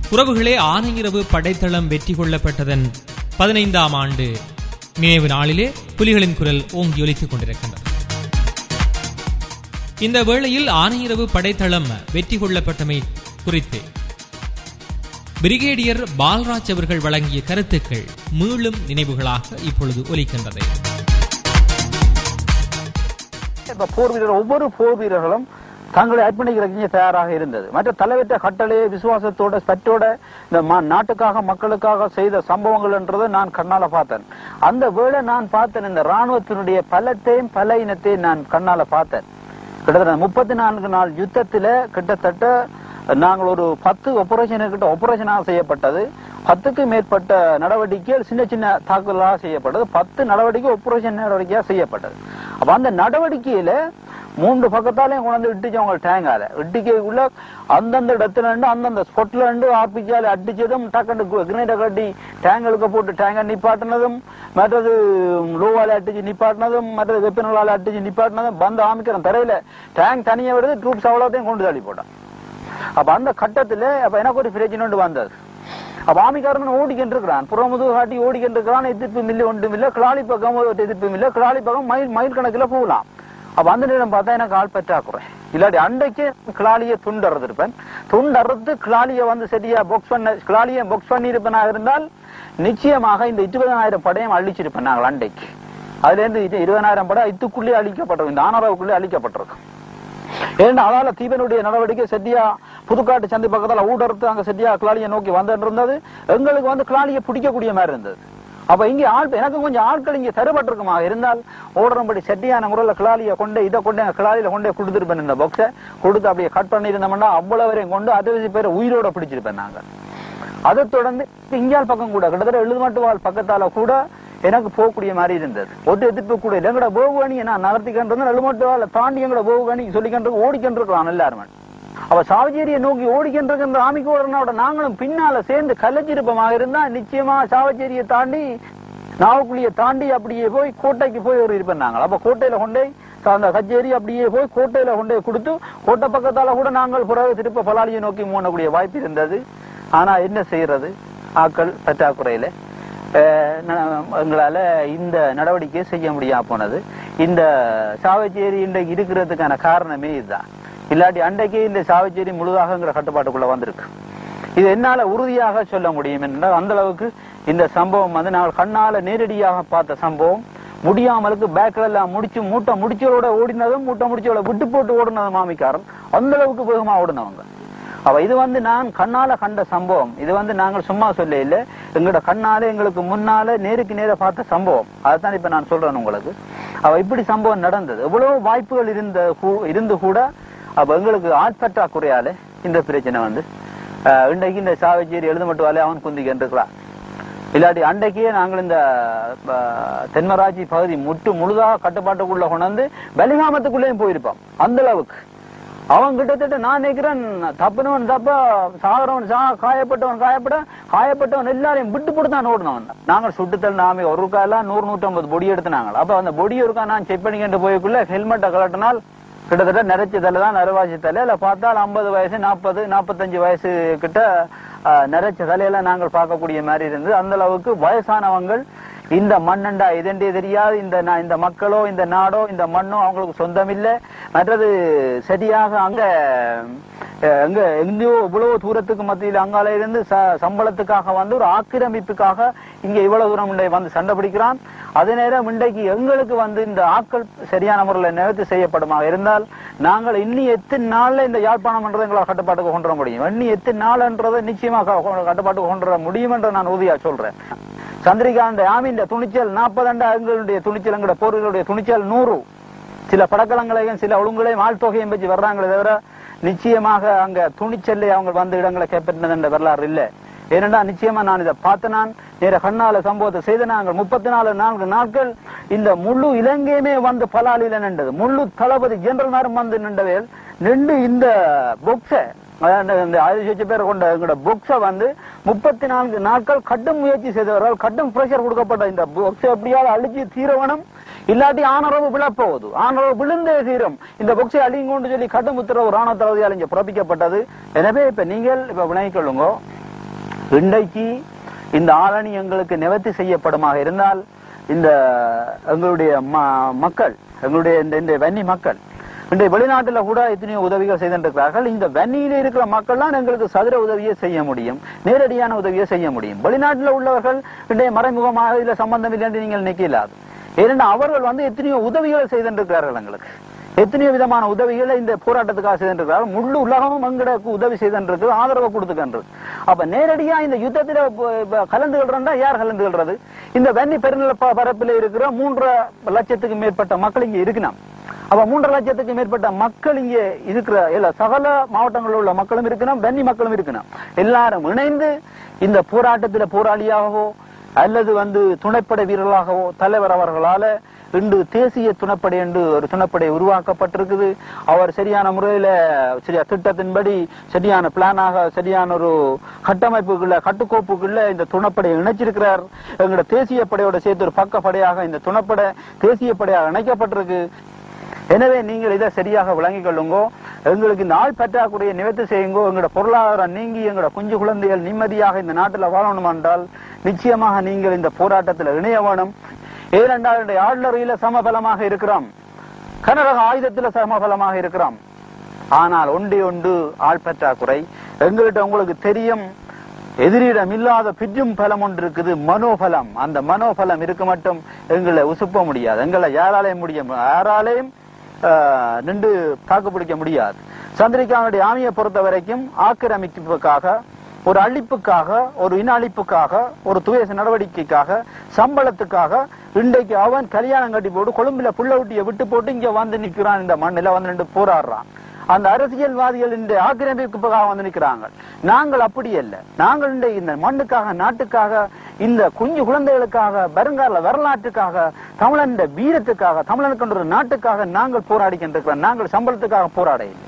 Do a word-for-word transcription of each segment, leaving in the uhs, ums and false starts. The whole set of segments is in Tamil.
உறவுகளே, ஆனையிரவு படைத்தளம் வெற்றி கொள்ளப்பட்டதன் பதினைந்தாம் ஆண்டு நினைவு நாளிலே புலிகளின் குரல் ஓங்கி ஒலித்துக் கொண்டிருக்கின்றது. இந்த வேளையில் ஆனையிரவு படைத்தளம் வெற்றி கொள்ளப்பட்டமை குறித்து பிரிகேடியர் பால்ராஜ் அவர்கள் வழங்கிய கருத்துக்கள் மீளும் நினைவுகளாக இப்பொழுது ஒலிக்கின்றது. போர் வீரர் ஒவ்வொரு போர் வீரர்களும் தங்களை அர்ப்பணிக்கிறதுக்கு தயாராக இருந்தது. மற்ற தலைவற்ற கட்டளையை விசுவாசத்தோட பற்றோட இந்த நாட்டுக்காக மக்களுக்காக செய்த சம்பவங்கள் என்றதை நான் கண்ணால பார்த்தேன். அந்த வேளை நான் பார்த்தேன், இந்த ராணுவத்தினுடைய பலத்தையும் பல இனத்தையும் நான் கண்ணால பார்த்தேன். கிட்டத்தட்ட முப்பத்தி நான்கு நாள் யுத்தத்தில கிட்டத்தட்ட நாங்கள் ஒரு பத்து ஆபரேஷன் கிட்ட ஆபரேஷனாக செய்யப்பட்டது. பத்துக்கு மேற்பட்ட நடவடிக்கைகள் சின்ன சின்ன தாக்குதலாக செய்யப்பட்டது. பத்து நடவடிக்கை ஆபரேஷன் நடவடிக்கையாக செய்யப்பட்டது. அப்ப அந்த நடவடிக்கையில மூன்று பக்கத்தாலையும் கொண்டு இட்டுச்சு அவங்க டேங்கால இட்டிக்கைக்குள்ள அந்தந்த இடத்துல இருந்து அந்தந்த ஸ்பாட்ல இருந்து ஆர்பிஜியால அடிச்சதும் டக்கண்டு கிரேனை கட்டி டேங்களுக்கு போட்டு டேங்க நிப்பாட்டினதும், மற்றது லோவால அடிச்சு நிப்பாட்டினதும், மற்றது வெப்பனால அடிச்சு நிப்பாட்டினதும், பந்த ஆமிக்கிறோம் தரையில டேங்க் தனியா விடுது, ட்ரூப்ஸ் அவ்வளோத்தையும் கொண்டு தள்ளி போட்டான். அப்ப அந்த கட்டத்துல அப்ப எனக்கு ஒரு பிரச்சனை வந்தது. அப்ப ஆமிக்காரன் ஓடிக்கிட்டு இருக்கிறான், புறமுது காட்டி ஓடிக்கிட்டு இருக்கிறான். எதிர்ப்பு மில்ல ஒன்றும் இல்ல, கிளாலி பக்கம் எதிர்ப்பு மில்ல, கிளாலி பக்கம் மைல் மைல் கணக்கில் போகலாம். அப்ப அந்த நேரம் பார்த்தா எனக்கு ஆள் பற்றாக்குறேன். இல்லாட்டி அண்டைக்கு கிளாலிய துண்டறது இருப்பேன். துண்டறது கிளாலிய வந்து சரியா பாக்ஸ் பண்ண கிளாலிய பாக்ஸ் பண்ணி இருப்பேனா இருந்தால் நிச்சயமாக இந்த இருபதாயிரம் படையும் அழிச்சிருப்பேன் நாங்கள் அண்டைக்கு. அதுல இருந்து இருபதாயிரம் படம் இதுக்குள்ளே அழிக்கப்பட்டிருக்கும், இந்த ஆனராவுக்குள்ளே அழிக்கப்பட்டிருக்கும். ஏன்னா அதால தீபனுடைய நடவடிக்கை செட்டியா புதுக்காட்டு சந்தை பக்கத்தால ஊடறுத்து அங்க செட்டியா கிளாலியை நோக்கி வந்துட்டு இருந்தது. எங்களுக்கு வந்து கிளாலியை பிடிக்கக்கூடிய மாதிரி இருந்தது. அப்ப இங்க ஆள் எனக்கு கொஞ்சம் ஆட்கள் இங்க தரப்பட்டிருக்குமா இருந்தால் ஓடுறபடி செட்டியான முறையில கிளாலியை கொண்டு இதை கொண்டு கிளாலியில கொண்டே கொடுத்துருப்பேன். இந்த பாக்ஸை கொடுத்து அப்படியே கட் பண்ணி இருந்தோம்னா அவ்வளவு வரையும் கொண்டு அறுபது பேரை உயிரோட பிடிச்சிருப்பேன் நாங்க. அதை தொடர்ந்து இங்கால் பக்கம் கூட கிட்டத்தட்ட எழுதுமாட்டுவாள் பக்கத்தால கூட எனக்கு போகக்கூடிய மாதிரி இருந்தது. ஒட்டு எதிர்ப்பு கூட எங்கட போகுவாணியை நான் நகர்த்திக்கின்றது எழுமாட்டுவாள் தாண்டி எங்கட போகுவாணி சொல்லிக்கின்றது ஓடிக்கின்றிருக்கலாம் எல்லாருமே. அவ சாவச்சேரியை நோக்கி ஓடிக்கின்ற ஆமிக்கு ஓடுறனோட நாங்களும் பின்னால சேர்ந்து கலைச்சிருப்பமாக இருந்தா நிச்சயமா சாவச்சேரியை தாண்டி நாவக்குழியை தாண்டி அப்படியே போய் கோட்டைக்கு போய் ஒரு இருப்பேன் நாங்கள். அப்ப கோட்டையில கொண்டே அந்த கச்சேரி அப்படியே போய் கோட்டையில கொண்டே கொடுத்து கோட்டை பக்கத்தால கூட நாங்கள் பிறகு திருப்ப பலாலியை நோக்கி மூடக்கூடிய வாய்ப்பு இருந்தது. ஆனா என்ன செய்யறது, ஆக்கள் பற்றாக்குறையில எங்களால இந்த நடவடிக்கையை செய்ய முடியாம போனது. இந்த சாவச்சேரி இன்றைக்கு இருக்கிறதுக்கான காரணமே இதுதான். இல்லாட்டி அன்றைக்கே இந்த சாவச்சேரி முழுதாகங்கிற கட்டுப்பாட்டுக்குள்ள வந்திருக்கு. இது என்னால உறுதியாக சொல்ல முடியும் என்றால் அந்த அளவுக்கு இந்த சம்பவம் வந்து நாங்கள் கண்ணால நேரடியாக பார்த்த சம்பவம். முடியாமலுக்கு பேக்ல எல்லாம் முடிச்சு மூட்டை முடிச்சோட ஓடினதும் மூட்டை முடிச்சோட விட்டு போட்டு ஓடினதும் மாமிக்காரன் அந்த அளவுக்கு வேகமா ஓடினவங்க. அவ இது வந்து நான் கண்ணால கண்ட சம்பவம். இது வந்து நாங்கள் சும்மா சொல்ல இல்லை, எங்களோட கண்ணால எங்களுக்கு முன்னால நேருக்கு நேர பார்த்த சம்பவம். அதைத்தான் இப்ப நான் சொல்றேன் உங்களுக்கு. அவ இப்படி சம்பவம் நடந்தது. எவ்வளவு வாய்ப்புகள் இருந்த இருந்து கூட அப்ப எங்களுக்கு ஆட்பற்றாக்குறையால இந்த பிரச்சனை வந்து இன்றைக்கு இந்த சாவச்சேரி எழுத மட்டும் வேலையை அவன் குந்திக்கிட்டு இருக்கலாம். இல்லாட்டி அன்றைக்கே நாங்கள் இந்த தென்மராட்சி பகுதி முட்டு முழுதாக கட்டுப்பாட்டுக்குள்ள கொண்டு பலிகாமத்துக்குள்ளேயும் போயிருப்போம். அந்த அளவுக்கு அவன் கிட்டத்தட்ட நான் நினைக்கிறேன் தப்புனவன் தப்ப சாகரவன் சா காயப்பட்டவன் காயப்பட காயப்பட்டவன் எல்லாரையும் விட்டு போட்டுதான் ஓடினவன். நாங்கள் சுட்டுத்தல் நாம ஒரு ரூபாயெல்லாம் நூறு நூற்றி ஐம்பது பொடி எடுத்துனாங்க. அப்ப அந்த பொடி இருக்கா நான் செக் பண்ணிக்கிட்டு போய்க்குள்ள ஹெல்மெட்டை கலட்டினால் கிட்டத்தட்ட நிறைச்சி தலை தான் நரவாசி தலை. இல்ல பார்த்தால் ஐம்பது வயசு நாற்பது நாற்பத்தஞ்சு வயசு கிட்ட நிறைச்ச தலையெல்லாம் நாங்கள் பார்க்கக்கூடிய மாதிரி இருந்தது. அந்த அளவுக்கு வயசானவங்கள் இந்த மண்ணண்டா இதென்றே தெரியாது, இந்த இந்த மக்களோ இந்த நாடோ இந்த மண்ணோ அவங்களுக்கு சொந்தம் இல்லை. மற்றது சரியாக அங்க எங்க எங்கேயோ இவ்வளவு தூரத்துக்கு மத்தியில் அங்கால இருந்து சம்பளத்துக்காக வந்து ஒரு ஆக்கிரமிப்புக்காக இங்க இவ்வளவு தூரம் வந்து சண்டை பிடிக்கிறான். அதே நேரம் இன்றைக்கு எங்களுக்கு வந்து இந்த ஆக்கள் சரியான முறையில் நிவர்த்தி செய்யப்படுமாக இருந்தால் நாங்கள் இன்னி எத்தனை நாள்ல இந்த யாழ்ப்பாணம் என்றதை எங்களால் கட்டுப்பாட்டுக்கு கொண்டு வர முடியும். இன்னி எத்தனை நாள்ன்றதை நிச்சயமாக கட்டுப்பாட்டுக்கு கொண்டு வர முடியும் என்று நான் உறுதியா சொல்றேன். சந்திரிகாந்த ஆமின் துணிச்சல் நாற்பது ஆண்டு எங்களுடைய துணிச்சல் எங்களுடைய போர்களுடைய துணிச்சல் நூறு. சில படக்கலங்களையும் சில ஒழுங்குகளையும் ஆள் தொகையும் வச்சு வர்றாங்களே தவிர நிச்சயமாக அங்க துணிச்சல்ல அவங்க வந்து இடங்களை கைப்பற்றினது என்ற வரலாறு இல்லை. ஏனென்றா நிச்சயமா நான் இதை பார்த்து நான் நேர கண்ணால சம்பவத்தை செய்த நாங்கள் முப்பத்தி நாலு நான்கு நாட்கள் இந்த முழு இலங்கையுமே வந்து பலாலில நின்றது. முழு தளபதி ஜெனரல் நேரம் வந்து நின்றவையில் நின்று இந்த பொக்ஸ ஆயிரத்தி பேரை கொண்ட எங்களோட பொக்ஸ வந்து முப்பத்தி நான்கு நாட்கள் கடும் முயற்சி செய்தவர்கள், கடும் பிரஷர் கொடுக்கப்பட்ட இந்த பொக்ஸ எப்படியாவது அழிச்சு தீரவனம், இல்லாட்டி ஆனரவு விழப்போகுது, ஆனரவு விழுந்தே தீரும், இந்த பொக்ஸை அழிங்கொண்டு சொல்லி கடும் உத்தரவு ராணுவ தளபதியால் இங்க பிறப்பிக்கப்பட்டது. எனவே இப்ப நீங்கள் இப்ப விளங்கிக் கொள்ளுங்க, இன்றைக்கு இந்த ஆளணி எங்களுக்கு நிவர்த்தி செய்யப்படுமாக இருந்தால் இந்த எங்களுடைய மக்கள், எங்களுடைய இந்த வன்னி மக்கள் இன்றைய வெளிநாட்டில் கூட எத்தனையோ உதவிகள் செய்திருக்கிறார்கள். இந்த வன்னியில இருக்கிற மக்கள் தான் எங்களுக்கு சதுர உதவியை செய்ய முடியும், நேரடியான உதவியை செய்ய முடியும். வெளிநாட்டில் உள்ளவர்கள் இன்றைய மறைமுகமாக இதுல சம்பந்தம் இல்லை என்று நீங்கள் நினைக்கலாது. ஏனென்றால் அவர்கள் வந்து எத்தனையோ உதவிகளை செய்திருக்கிறார்கள், எங்களுக்கு எத்தனையோ விதமான உதவிகளை இந்த போராட்டத்துக்காக செய்திருக்கிறார்கள். முழு உலகமும் எங்களுக்கு உதவி செய்திருக்கு, ஆதரவு கொடுத்துக்கின்றது. அப்ப நேரடியா இந்த யுத்தத்தில் கலந்து கொள்றா யார் கலந்து கொள்றது? இந்த வன்னி பெருநில பரப்பில் இருக்கிற மூன்றரை லட்சத்துக்கு மேற்பட்ட மக்கள் இங்க இருக்கணும். அப்ப மூன்றரை லட்சத்துக்கு மேற்பட்ட மக்கள் இங்கே இருக்கிற இல்ல சகல மாவட்டங்களில் உள்ள மக்களும் இருக்கணும், வன்னி மக்களும் இருக்கணும். எல்லாரும் இணைந்து இந்த போராட்டத்தில் போராளியாகவோ அல்லது வந்து துணைப்படை வீரர்களாகவோ தலைவர் அவர்களால இன்று தேசிய துணைப்படை என்று ஒரு துணைப்படை உருவாக்கப்பட்டிருக்குது. அவர் சரியான முறையில சரியா திட்டத்தின்படி சரியான பிளானாக சரியான ஒரு கட்டமைப்புக்குள்ள கட்டுக்கோப்புக்குள்ள இந்த துணைப்படையை இணைச்சிருக்கிறார். எங்களோட தேசிய படையோட சேர்த்து ஒரு பக்க படையாக இந்த துணைப்படை தேசிய படையாக இணைக்கப்பட்டிருக்கு. எனவே நீங்கள் இதை சரியாக விளங்கிக் கொள்ளுங்கோ. எங்களுக்கு இந்த ஆள் பற்றாக்குறையை நிவர்த்தி செய்யுங்கோ. எங்களோட பொருளாதாரம் நீங்கி எங்களோட குஞ்சு குழந்தைகள் நிம்மதியாக இந்த நாட்டில் வாழணும் என்றால் நிச்சயமாக நீங்கள் இந்த போராட்டத்தில் இணைய வேணும். ஏனென்றால் ஆளுநரையில சமபலமாக இருக்கிறோம், கனரக ஆயுதத்தில் சமபலமாக இருக்கிறோம். ஆனால் ஒன்றே ஒன்று ஆள் பற்றாக்குறை. எங்கள்கிட்ட உங்களுக்கு தெரியும், எதிரிடம் இல்லாத பிஜும் பலம் ஒன்று இருக்குது, மனோபலம். அந்த மனோபலம் இருக்க மட்டும் எங்களை உசுப்ப முடியாது, எங்களை யாராலையும் முடியும் யாராலையும் நின்று தாக்கு பிடிக்க முடியாது. சந்திரிகாவுடைய ஆமியை பொறுத்த வரைக்கும் ஆக்கிரமிப்புக்காக, ஒரு அழிப்புக்காக, ஒரு இன அழிப்புக்காக, ஒரு துவேச நடவடிக்கைக்காக, சம்பளத்துக்காக இன்றைக்கு அவன் கல்யாணம் கட்டி போட்டு கொழும்புல புள்ள ஊட்டியை விட்டு போட்டு இங்க வந்து நிற்கிறான், இந்த மண்ணில வந்து நின்று போராடுறான். அந்த அரசியல்வாதிகள் இந்த ஆக்கிரமிப்புக்காக வந்து நிற்கிறாங்க. நாங்கள் அப்படி அல்ல. நாங்கள் இந்த மண்ணுக்காக, நாட்டுக்காக, இந்த குஞ்சு குழந்தைகளுக்காக, வருங்கால வரலாற்றுக்காக, தமிழன் வீரத்துக்காக, தமிழனுக்கு ஒரு நாட்டுக்காக நாங்கள் போராடிக்கின்றோம். நாங்கள் சம்பளத்துக்காக போராட இல்லை.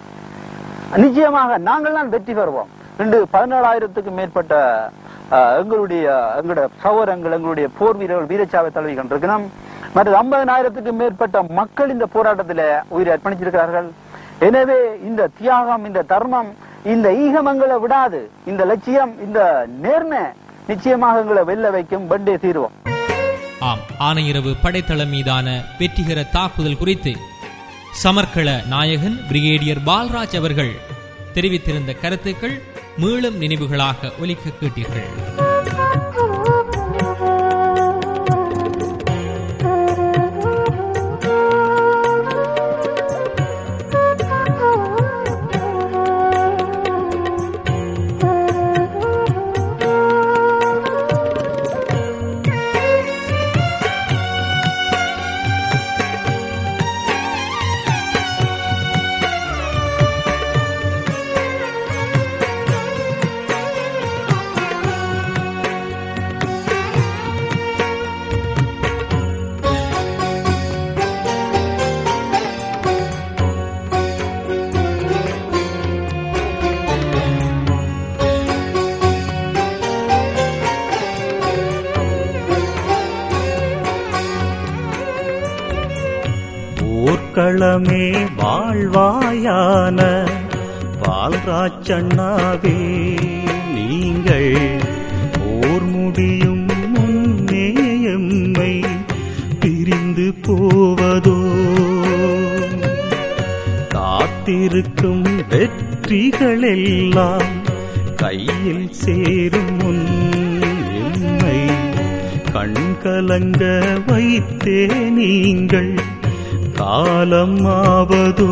நிச்சயமாக நாங்கள் தான் வெற்றி பெறுவோம். இன்று பதினேழாயிரத்துக்கும் மேற்பட்ட எங்களுடைய எங்களுடைய சகோதரங்கள், எங்களுடைய போர் வீரர்கள் வீரச்சாவை தழுவி கொண்டிருக்கிறோம். மற்ற ஐம்பதனாயிரத்துக்கும் மேற்பட்ட மக்கள் இந்த போராட்டத்தில் உயிரை அர்ப்பணிச்சிருக்கிறார்கள். எனவே இந்த தியாகம், இந்த தர்மம், இந்த ஈகமங்களை விடாது. இந்த லட்சியம், இந்த நேர்மை நிச்சயமாக எங்களை வெல்ல வைக்கும். பண்டே தீர்வோம். ஆம், ஆனையிரவு படைத்தளம் மீதான வெற்றிகர தாக்குதல் குறித்து சமர்க்கள நாயகன் பிரிகேடியர் பால்ராஜ் அவர்கள் தெரிவித்திருந்த கருத்துக்கள் மீளும் நினைவுகளாக ஒலிக்க கேட்டீர்கள். களமே வாழ்வாயான பால்ராஜண்ணாவே, நீங்கள் போர் முடியும் முன்னே எம்மை பிரிந்து போவதோ? காத்திருக்கும் வெற்றிகளெல்லாம் கையில் சேரும் முன் எம்மை கண்கலங்க வைத்தே நீங்கள் காலம் ஆவதோ?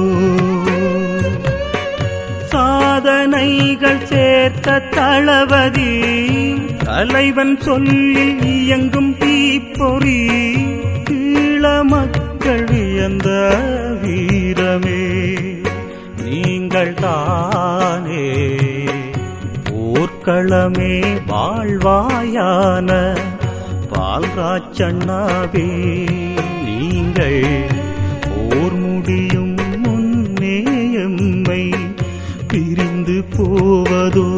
சாதனைகள் சேர்த்த தளபதி தலைவன் சொல்லில் இயங்கும் தீப்பொறி, ஈழ மக்கள் வியந்த வீரமே நீங்கள் தானே. போர்க்களமே வாழ்வாயான பால்ராஜண்ணாவே, நீங்கள் போர் முடியும் முன்னே எம்மை பிரிந்து போவதோ?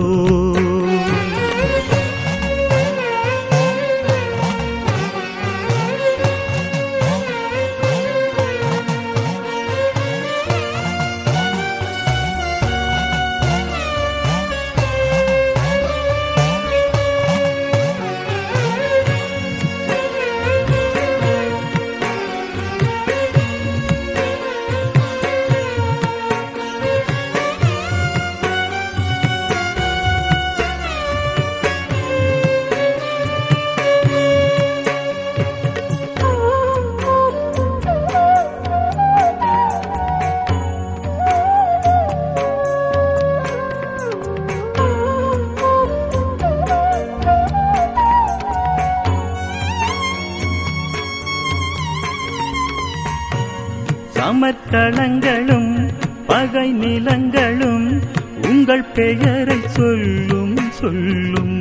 அமர்க்களங்களும் பகை நிலங்களும் உங்கள் பெயரை சொல்லும் சொல்லும்.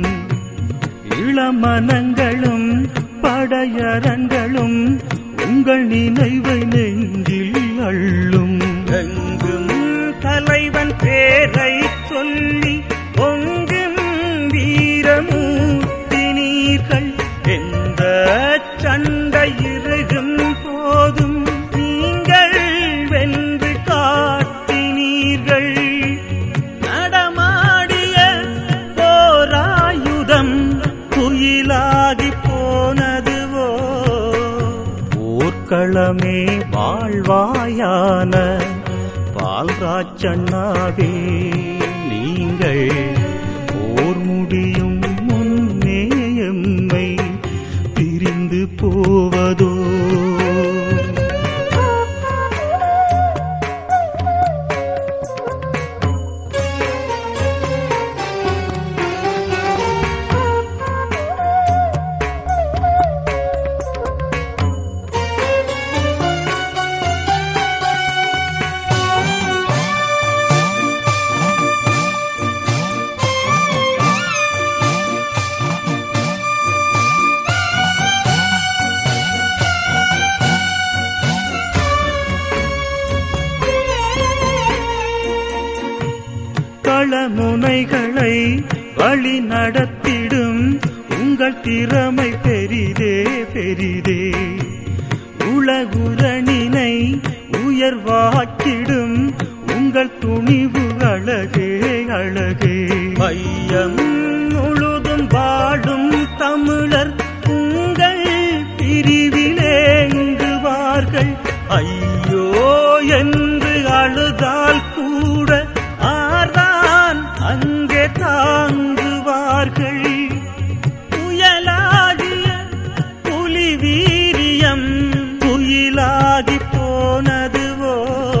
இளமனங்களும் படையரங்களும் உங்கள் நினைவை நெஞ்சில் அள்ளும். எங்கும் தலைவன் பேரை சொல்லி பொங்கும் வீரமூர்த்தி நீர்கள். எந்த சண்டை இருகும் போதும் நீங்கள் வென்று காட்டினீர்கள். நடமாடிய போராயுதம் குயிலாகி போனதுவோ. போர்க்களமே வாழ்வாயான பால்ராஜண்ணாவே நீங்கள் போர் முடியும் முன்னே எம்மை பிரிந்து போவதோ. களமுனைகளை வழி நடத்திடும் உங்கள் திறமை பெரிதே பெரிதே. உலகுரணினை உயர்வாக்கிடும் உங்கள் துணிவு அழகே அழகே. பையம் முழுதும் வாழும் தமிழர் உங்கள் பிரிவிலே இங்குவார்கள். ஐயோ என்று அழுதால் கூட ஆர்தான் அங்கே தாங்குவார்கள். புயலாகிய புலி வீரியம் புயலாகி போனதுவோ.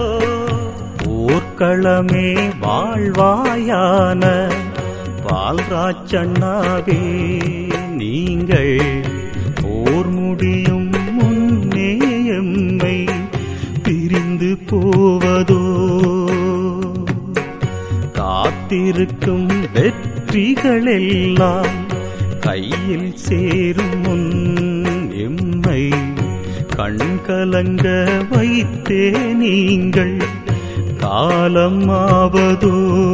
போர்க்களமே வாழ்வாயான பால்ராஜண்ணாவே நீங்கள் போர் முடியும் முன்னே எம்மை பிரிந்து போவதோ. காத்திருக்கும் வெற்றிகளெல்லாம் கையில் சேரும் முன் எம்மை கண்கலங்க வைத்தே நீங்கள் காலம் ஆவதோ.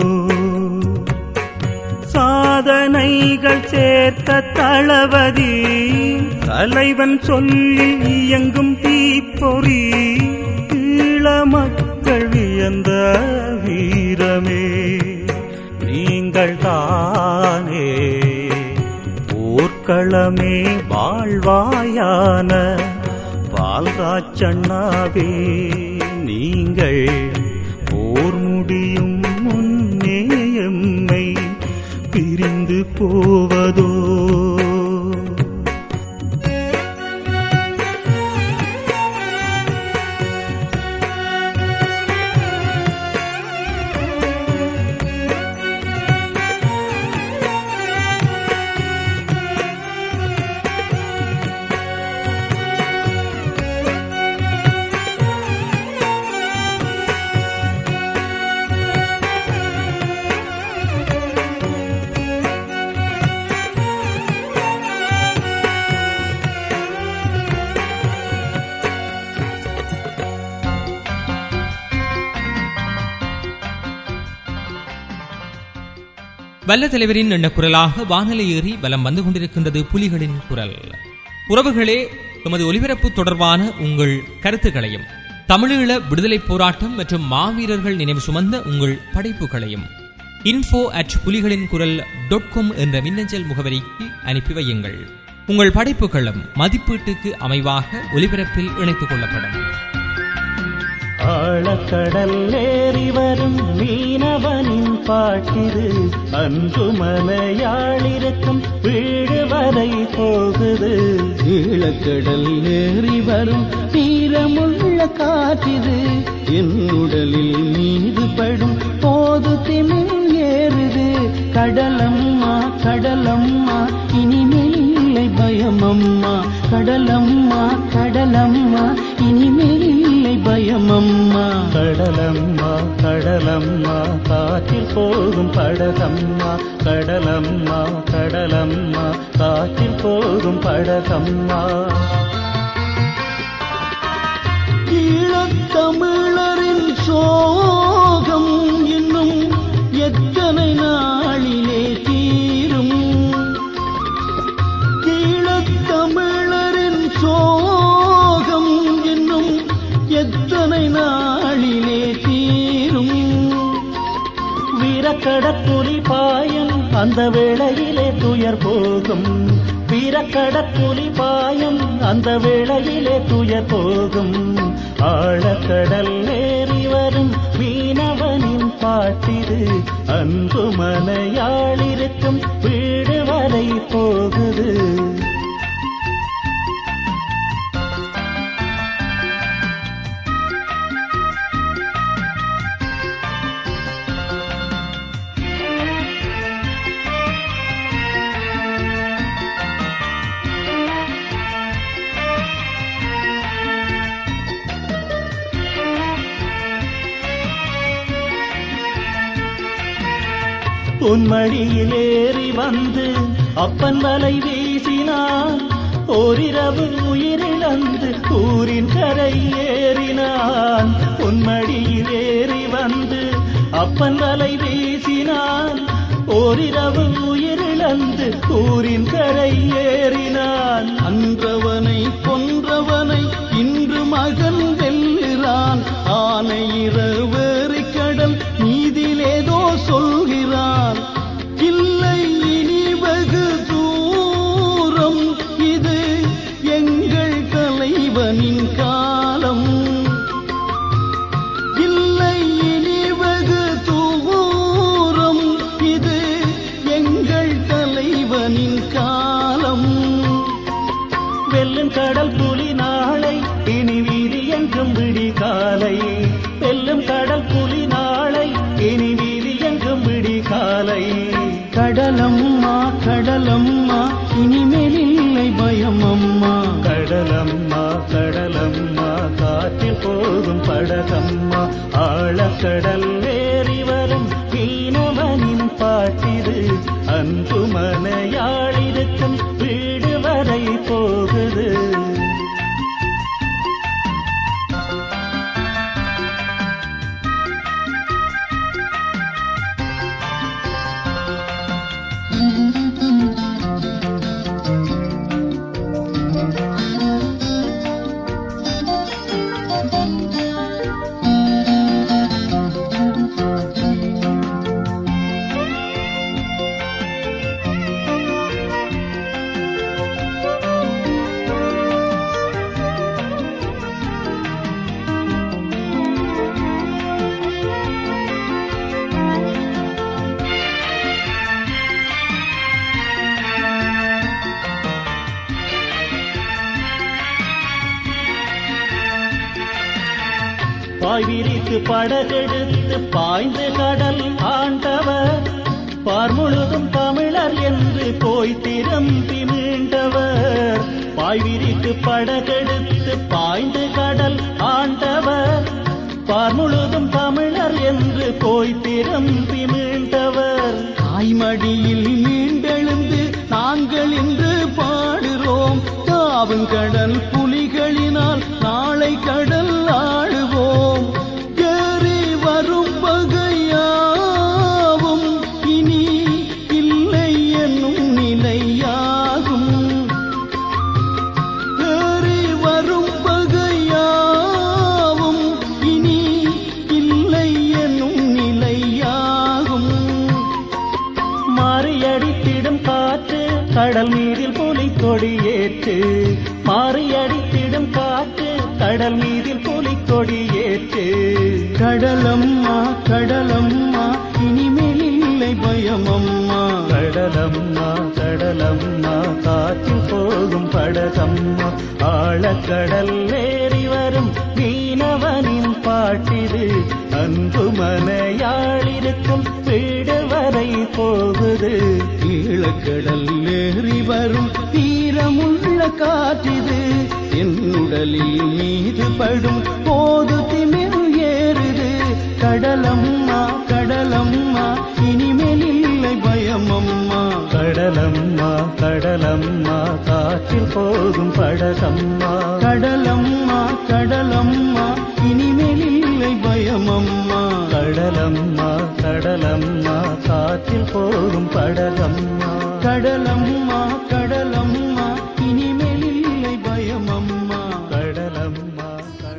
சாதனைகள் சேர்த்த தளபதி தலைவன் சொல்லி இயங்கும் தீப்பொறி. ஈழமக்கள் வியந்த வீரமே நீங்கள் தானே. போர்க்களமே வாழ்வாயான பால்ராஜண்ணாவே நீங்கள் போர் முடியும் முன்னே எம்மை பிரிந்து போவதோ. வல்ல தலைவரின் எண்ண குரலாக வானலை ஏறி வலம் வந்து கொண்டிருக்கின்றது புலிகளின் குரல். உறவுகளே, எமது ஒலிபரப்பு தொடர்பான உங்கள் கருத்துக்களையும் தமிழீழ விடுதலை போராட்டம் மற்றும் மாவீரர்கள் நினைவு சுமந்த உங்கள் படைப்புகளையும் இன்ஃபோ அட் புலிகளின் குரல் டாட் காம் என்ற மின்னஞ்சல் முகவரிக்கு அனுப்பி வையுங்கள். உங்கள் படைப்புகளும் மதிப்பீட்டுக்கு அமைவாக ஒலிபரப்பில் இணைத்துக் கொள்ளப்படும். ஆழக்கடல் ஏறி வரும் மீனவனின் பாட்டிது. அன்று மலையாளிருக்கும் வீடு வரை போகுது. ஈழக்கடல் ஏறி வரும் தீரமுள்ள காற்றிது. என் உடலில் மீது படும் போது திமில் ஏறுது. கடலம்மா கடலம்மா இனிமேல் பயமம்மா. கடலம்மா கடலம்மா இனிமேல் பயமம்மா. கடலம்மா கடலம்மா காற்றில் போகும் படகம்மா கடலம்மா கடலம்மா காற்றில் போகும் படகம்மா ஈழத்தமிழரின் சோகம் இன்னும் எத்தனை நாளிலே தீரும் ஈழத்தமிழரின் சோகம் இன்னும் எத்தனை நாளிலே தீரும் வீரக்கடற்குலி பாயம் அந்த வேளையிலே துயர் போகும் வீரக்கடற்குலி பாயம் அந்த வேளையிலே துயர் போகும் ஆழக்கடல் ஏறி வரும் மீனவனின் பாட்டிது அன்பு மனையாளிருக்கும் வீடு வரை போகுது உன்மடியில் ஏறி வந்து அப்பன் வலை வீசினான் ஓரிரவு உயிரிழந்து ஊரின் கரை ஏறினான் உன்மடியில் ஏறி வந்து அப்பன் வலை வீசினான் ஓரிரவு உயிரிழந்து ஊரின் கரை ஏறினான் அன்றவனை கொன்றவனை இன்று மகன் வெல்கிறான் ஆனை இரவேறி கடல் நீதிலேதோ சொல்கிறான் இல்லை இனி வெகு தூரம் இது எங்கள் தலைவனின் காலம் இல்லை இனி வெகு தூரம் இது எங்கள் தலைவனின் காலம் வெல்லும் கடல் புலி நாளை இனி வீதி என்றும் விடி காலை வெல்லும் கடல் புலி நாளை இனி வீதி என்றும் விடி காலை கடலம்மா கடலம்மா இனிமேல் இல்லை பயம் அம்மா கடலம்மா கடலம்மா காற்றில் போகும் படகம்மா ஆழக்கடல் ஏறி வரும் மீனவனின் பாட்டிது அன்பு மனையாளிருக்கும் வீடு வரை போகுது பாய் விரித்து படகெடுத்து பாய்ந்து கடல் ஆண்டவர் பார் முழுதும் தமிழர் என்று போய் திரும்பி மீண்டவர் பாய் விரித்து படகெடுத்து பாய்ந்து கடல் ஆண்டவர் பார் முழுதும் தமிழர் என்று போய் திரும்பி மீண்டவர் தாய்மடியில் மீண்டெழுந்து நாங்கள் இன்று பாடுறோம் தாவும் கடல் புலிகளினால் நாளை கடல் ஆடுவோம் ஏறி வரும் பகையாவும் இனி இல்லை என்னும் நிலையாகும் ஏறி வரும் பகையாவும் இனி இல்லை என்னும் நிலையாகும் மாறியடித்திடும் காற்று கடல் மீதில் புலி கொடியேற்று மாறியடித்திடும் காற்று கடல் மீதில் புலி கொடியேற்று கடலம்மா கடலம்மா இனிமேல் இல்லை பயம் அம்மா கடலம்மா கடலம்மா காற்றில் போகும் படகம்மா ஆழக்கடல் ஏறி வரும் மீனவனின் பாட்டிது அன்பு மனையாளிருக்கும் வீடு வரை போகுது ஈழக்கடல் ஏறி வரும் தீரமுள்ள காற்றிது என்னுடலில் மீது படும் போது திமிர் ஏறுது கடலம்மா கடலம்மா இனிமேல் இல்லை பயமம்மா. கடலம்மா கடலம்மா காற்றில் போகும் படகம்மா. கடலம்மா கடலம்மா இனிமேல் இல்லை பயமம்மா. கடலம்மா கடலம்மா காற்றில் போகும் படகம்மா. கடலம்மா கடலம்மா இனிமேல் இல்லை பயமம்மா. கடலம்மா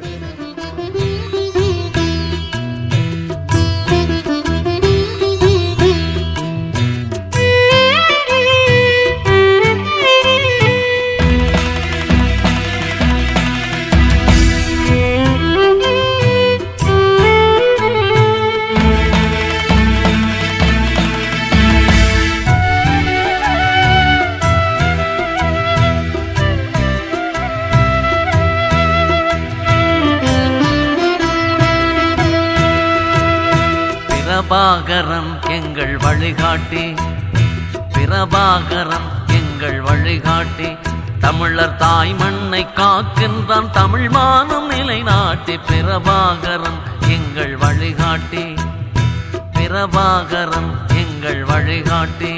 பிரபாகரன் எங்கள் வழிகாட்டி, பிரபாகரன் எங்கள் வழிகாட்டி, தமிழர் தாய் மண்ணை காக்கின்றான் தமிழ் மானம் நிலைநாட்டி. பிரபாகரன் எங்கள் வழிகாட்டி, பிரபாகரன் எங்கள் வழிகாட்டி.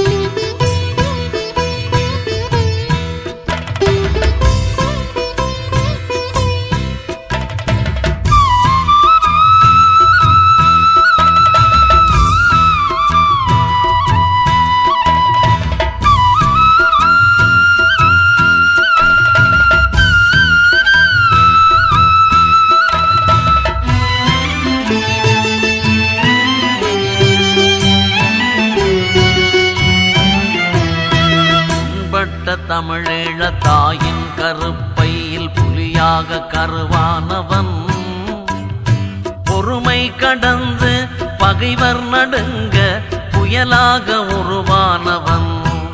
தமிழீழ தாயின் கருப்பையில் புலியாக கருவானவன், பொறுமை கடந்து பகைவர் நடுங்க புயலாக உருவானவன்.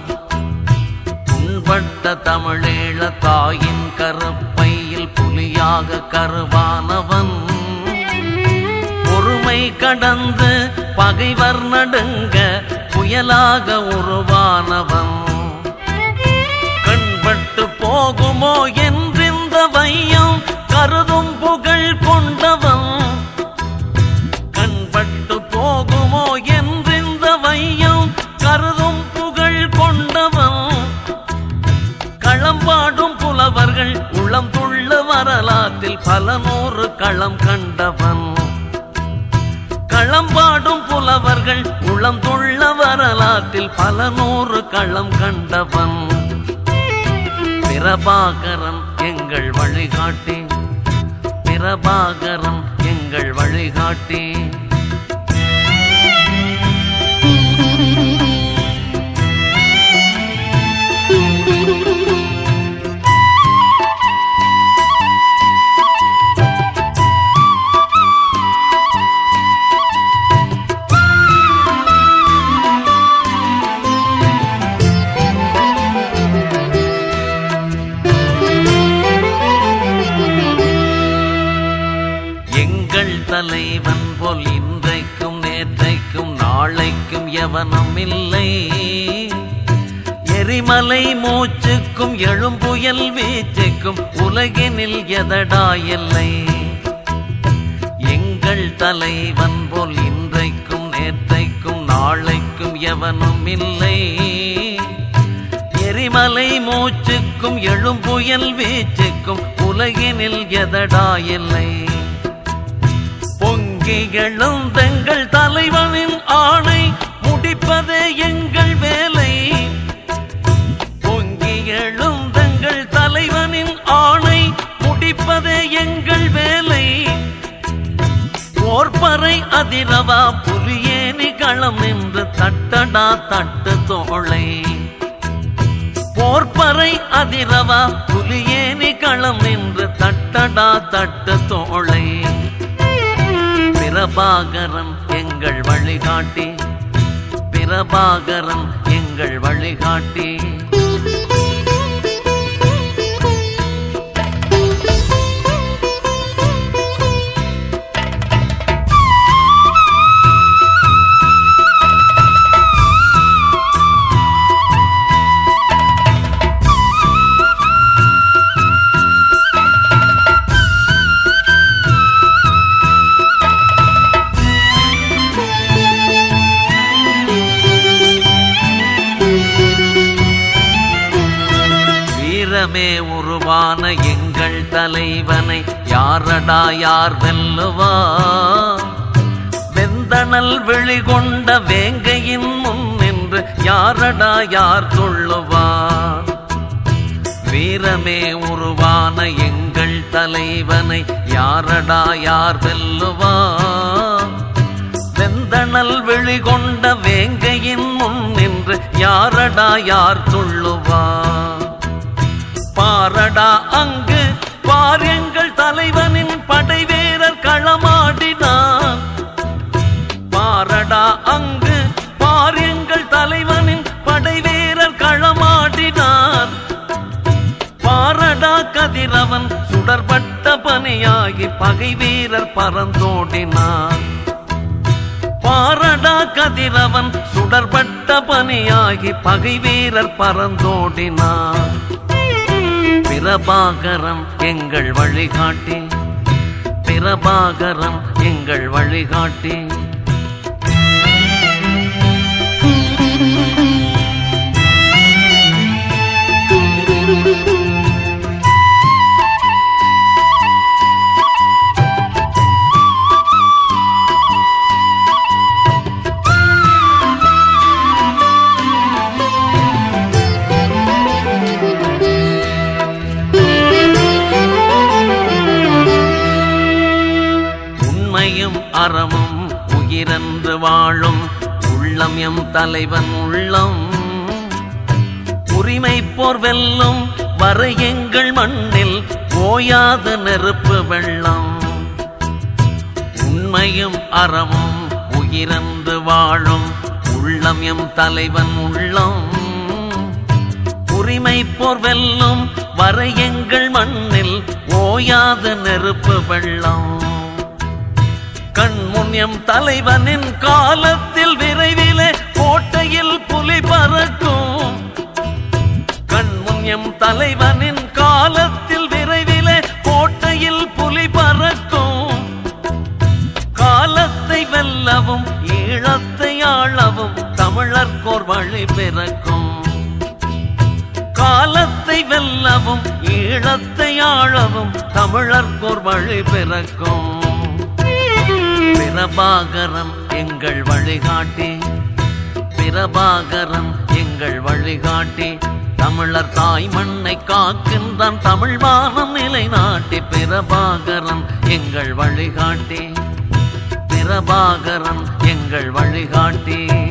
புண்பட்ட தமிழீழ தாயின் கருப்பையில் புலியாக கருவானவன், பொறுமை கடந்து பகைவர் நடுங்க புயலாக உருவானவன். கண்பட்டு போகுமோ என்றிந்த வையம் கருதும் புகழ் கொண்டவன், கண்பட்டு போகுமோ என்றிந்த வையம் கருதும் புகழ் கொண்டவன். களம்பாடும் புலவர்கள் உளம் துள்ள வரலாற்றில் பல நூறு களம் கண்டவன். களம்பாடும் புலவர்கள் உளம் துள்ள வரலாற்றில் பல நூறு களம் கண்டவன். பிரபாகரன் எங்கள் வழிகாட்டி, பிரபாகரன் எங்கள் வழிகாட்டி. தலைவன் போல் இன்றைக்கும் நேற்றைக்கும் நாளைக்கும் எவனும் இல்லை. எரிமலை மூச்சுக்கும் எழும் புயல் வீச்சுக்கும் உலகினில் எதடா எல்லை. எங்கள் தலைவன் போல் இன்றைக்கும் நேற்றைக்கும் நாளைக்கும் எவனும் இல்லை. எரிமலை மூச்சுக்கும் எழும் புயல் வீச்சுக்கும் உலகினில் எதடா எல்லை. பொங்கி எழுந்தெங்கள் தலைவனின் ஆணை முடிப்பதே எங்கள் வேலை. பொங்கி எழுந்தெங்கள் தலைவனின் ஆணை முடிப்பதே எங்கள் வேலை. போர்ப்பறை அதிரவா புலியேனி களம் என்று தட்டடா தட்டு தோளை. போர்ப்பறை அதிரவா புலியேனி களம் என்று தட்டடா தட்டு தோளை. பிரபாகரன் எங்கள் வழிகாட்டி, பிரபாகரன் எங்கள் வழிகாட்டி. வீரமே உருவான எங்கள் தலைவனை யாரடா யார் வெல்லுவார்? வெந்தணல் வெளிகொண்ட வேங்கையின் முன் நின்று யாரடா யார் துள்ளுவார்? வீரமே உருவான எங்கள் தலைவனை யாரடா யார் வெல்லுவார்? வெந்தணல் வெளிகொண்ட வேங்கையின் முன் நின்று யாரடா யார் துள்ளுவார்? பாரடா அங்கு பார் எங்கள் தலைவனின் படை வீரர் களமாடினார். பாரடா அங்கு பார் எங்கள் தலைவனின் படை வீரர் களமாடினார். பாரடா கதிரவன் சுடர்பட்ட பனியாகி பகை வீரர் பறந்தோடினார். பாரடா கதிரவன் சுடர்பட்ட பனியாகி பகை வீரர் பறந்தோடினார். பிரபாகரன் எங்கள் வழிகாட்டி, பிரபாகரன் எங்கள் வழிகாட்டி. அறமும் உயிரென்று வாழும் உள்ளம் எம் தலைவன் உள்ளம். உரிமை போர் வெல்லும் வரை எங்கள் மண்ணில் ஓயாத நெருப்பு வெள்ளம். உண்மையும் அறமும் உயிரென்று வாழும் உள்ளம் எம் தலைவன் உள்ளம். உரிமை போர் வெல்லும் வரை எங்கள் மண்ணில் ஓயாத நெருப்பு வெள்ளம். கண்முன் எம் தலைவனின் காலத்தில் விரைவிலே கோட்டையில் புலி பறக்கும். கண்முன் எம் தலைவனின் காலத்தில் விரைவிலே கோட்டையில் புலி பறக்கும். காலத்தை வெல்லவும் ஈழத்தை ஆளவும் தமிழர்க்கோர் வழி பிறக்கும். காலத்தை வெல்லவும் ஈழத்தை ஆளவும் தமிழர்க்கோர் வழி பிறக்கும். பிரபாகரன் எங்கள் வழிகாட்டி, பிரபாகரன் எங்கள் வழிகாட்டி. தமிழர் தாய் மண்ணை காக்கின்றான் தமிழ் வானம் நிலைநாட்டி. பிரபாகரன் எங்கள் வழிகாட்டி, பிரபாகரன் எங்கள் வழிகாட்டி.